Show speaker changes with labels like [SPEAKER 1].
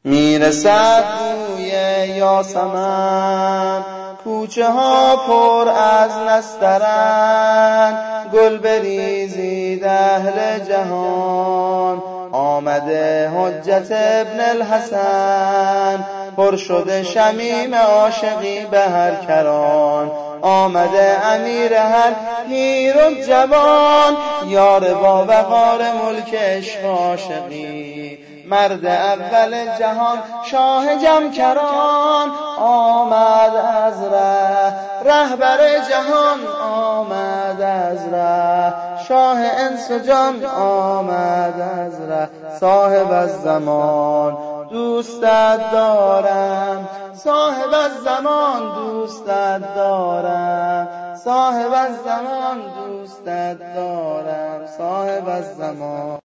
[SPEAKER 1] میرسد بوی یاسمن، کوچه ها پر از نسترن، گل بریزید اهل جهان، آمده حجت ابن الحسن، پر شده شمیم عاشقی به هر کران، آمده امیر هر پیر و جوان، یار با وقار ملک عشق عاشقی، مرد اول جهان شاه جمکران، آمد از رهبر جهان، آمد از ره شاه انس و جان، آمد از ره صاحب الزمان، دوستت دارم صاحب الزمان، دوستت دارم صاحب الزمان، دوستت دارم صاحب الزمان.